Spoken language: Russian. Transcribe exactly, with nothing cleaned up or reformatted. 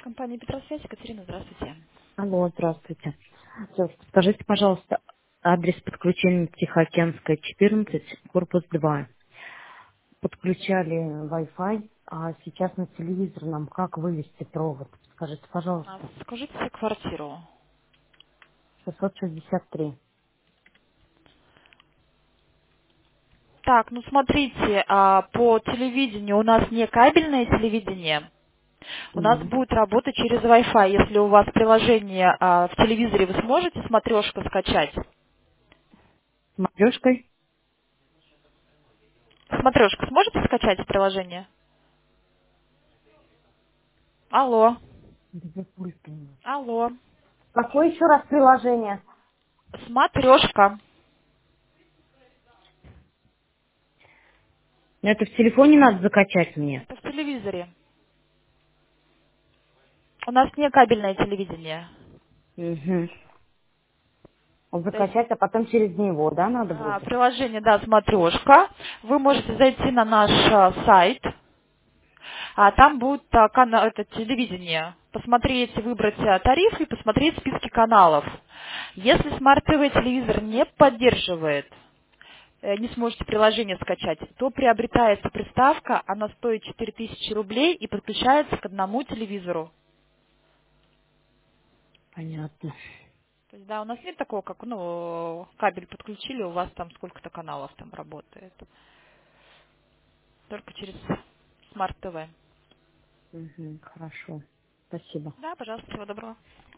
Компания Петросвязь, Екатерина, здравствуйте. Алло, здравствуйте. Всё, Скажите, пожалуйста, адрес подключения Тихоокеанская, четырнадцать, корпус два. Подключали Wi-Fi, а сейчас на телевизор нам как вывести провод? Скажите, А, пожалуйста. скажите себе квартиру. шестьсот шестьдесят три. Так, ну смотрите, а, по телевидению у нас не кабельное телевидение. У нас Ну, будет работать через Wi-Fi. Если у вас приложение а, в телевизоре, вы сможете смотрешка скачать? смотрешкой? Смотрешка сможете скачать приложение? Алло. Где пульт у меня? Алло. Какое еще раз приложение? Смотрешка. Ну, это в телефоне надо закачать мне. Это в телевизоре. У нас не кабельное телевидение. Угу. То есть Закачать, а потом через него, да, надо а, будет? приложение, да, смотрешка. Вы можете зайти на наш а, сайт. А там будет а, кана- это телевидение. Посмотреть, выбрать а, тариф и посмотреть списки каналов. Если Smart ти ви телевизор не поддерживает, э, не сможете приложение скачать, то приобретается приставка, она стоит четыре тысячи рублей и подключается к одному телевизору. Понятно. То есть, да, у нас нет такого, как, ну, кабель подключили, у вас там сколько-то каналов там работает. Только через Smart ти ви. Угу, хорошо. Спасибо. Да, пожалуйста, всего доброго.